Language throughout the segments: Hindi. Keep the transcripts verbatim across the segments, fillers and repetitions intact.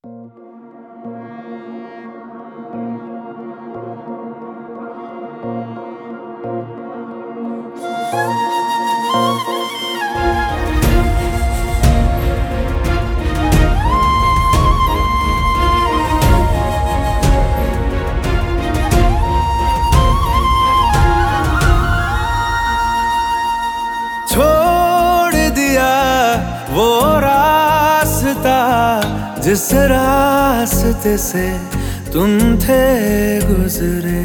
छोड़ दिया वो रास्ता जिस रास्ते से तुम थे गुजरे।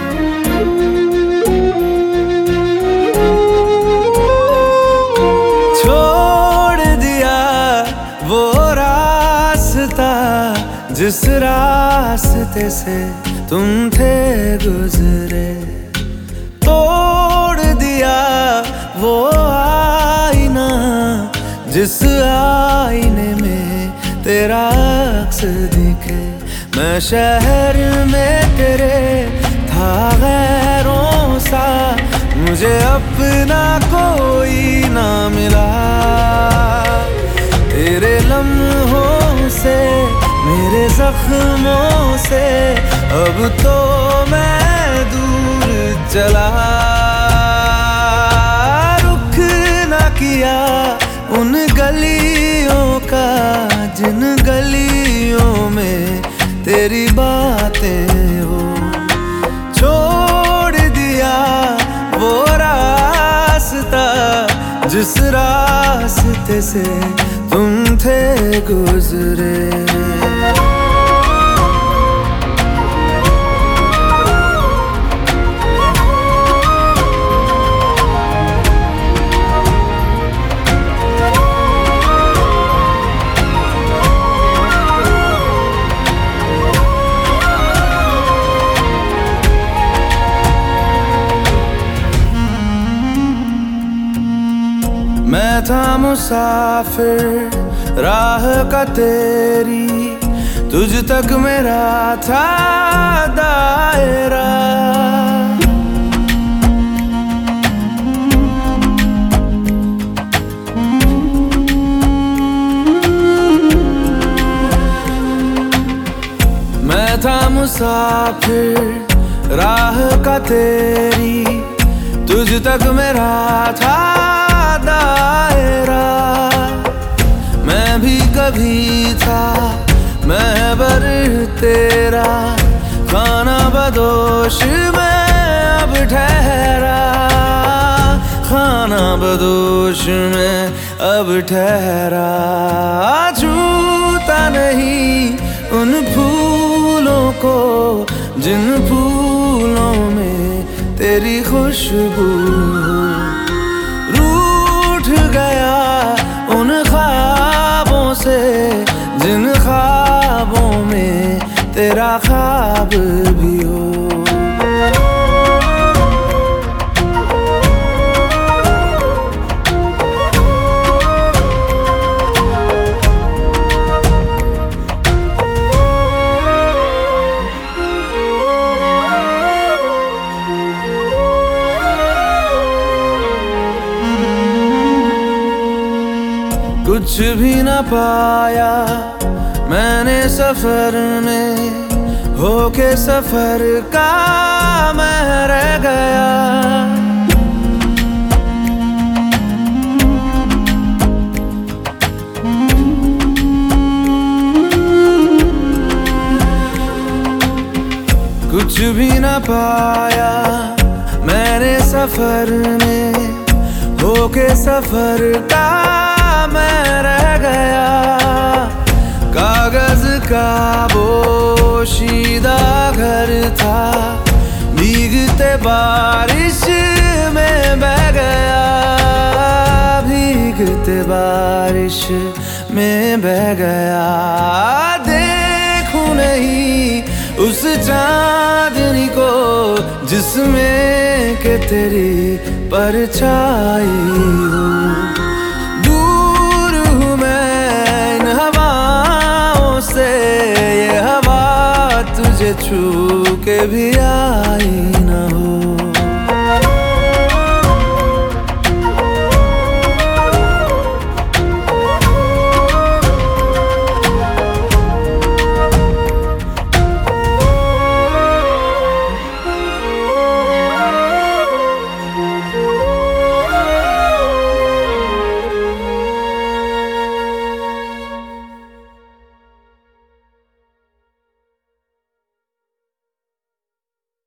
छोड़ दिया वो रास्ता जिस रास्ते से तुम थे गुजरे। तोड़ दिया वो आईना जिस आईने में तेरा अक्स दिखे। मैं शहर में तेरे था गैरों सा, मुझे अपना कोई ना मिला। तेरे लम्हों से मेरे जख्मों से अब तो मैं दूर चला। रुख ना किया उन गलियों का जिन गलियों में तेरी बातें हो। छोड़ दिया वो रास्ता जिस रास्ते से तुम थे गुजरे। मैं था मुसाफिर राह का तेरी, तुझ तक मेरा था दायरा। मैं था मुसाफिर राह का तेरी, तुझ तक मेरा था दायरा। मैं भी कभी था महबर तेरा, खाना बदोश में अब ठहरा। खाना बदोश में अब ठहरा। छूता नहीं उन फूलों को जिन फूलों में तेरी खुशबू। रूठ गया उन ख्वाबों से जिन ख्वाबों में तेरा ख्वाब भी हो। कुछ भी न पाया मैंने सफर में, होके सफर का मैं रह गया। कुछ भी न पाया मैंने सफर में, होके सफर का मैं रह गया। कागज का पोशीदा घर था, भीगते बारिश में बह गया। भीगते बारिश में बह गया। देखूं नहीं उस चांदनी को जिसमें के तेरी परछाई हो। दूर हूँ मैं इन हवाओं से, ये हवा तुझे छू के भी आई न हो।